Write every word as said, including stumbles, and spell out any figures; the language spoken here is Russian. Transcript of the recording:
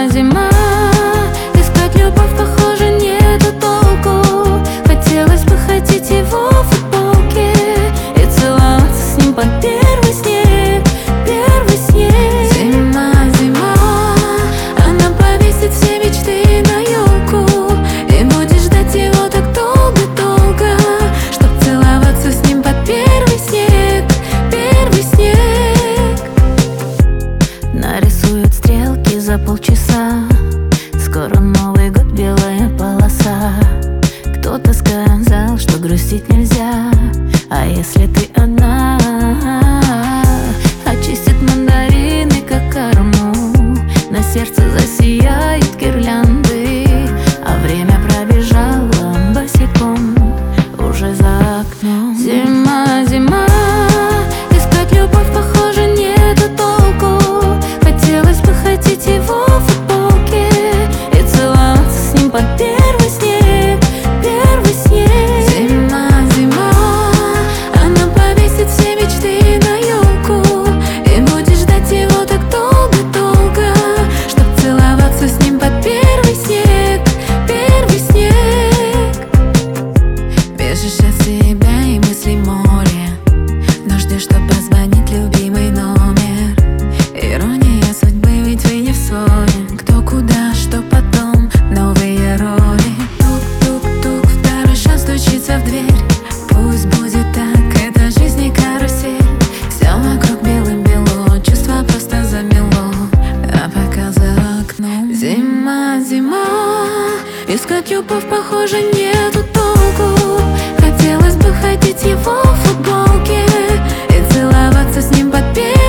зима, искать любовь, похоже, нету толку. Хотелось бы ходить его в футболке и целоваться с ним под первый снег, первый снег. Зима, зима, она повесит все мечты на елку, и будешь ждать его так долго-долго, чтоб целоваться с ним под первый снег, первый снег. Нарисуют стрелки за полчаса, скоро Новый год, белая полоса. Кто-то сказал, что грустить нельзя, а если ты одна? Очистит мандарины, как корму, на сердце засияют гирлянды, а время пробежало босиком уже за окном. Зима, зима, искать любовь, похоже, нету толку. Хотелось бы ходить его в футболке и целоваться с ним под первый снег, первый снег. Зима, зима, она повесит все мечты на елку, и будешь ждать его так долго-долго, чтоб целоваться с ним под первый снег, первый снег. Бежишь от себя и мысли море, но ждешь, что позвонит любимый номер. Ирония судьбы, ведь вы не в ссоре. Кто, куда, что потом, новые роли. Тук-тук-тук, второй шанс стучится в дверь. Пусть будет так, это жизнь не карусель. Все вокруг белым-бело, чувства просто замело, а пока за окном зима, зима, искать любовь, похоже, нету толку. Хотелось бы ходить его в футболке и целоваться с ним под песню.